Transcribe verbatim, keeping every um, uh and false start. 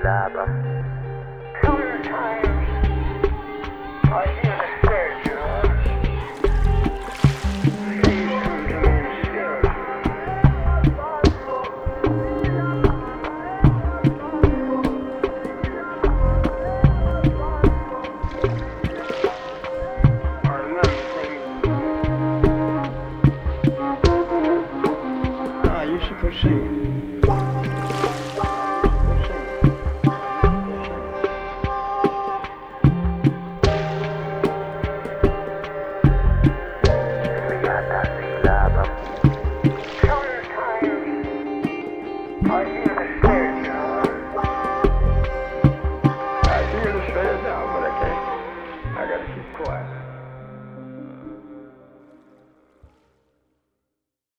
lava. Sometimes I hear the search, you know. Please come to me instead. I remember things. Ah, you're supposed to sing.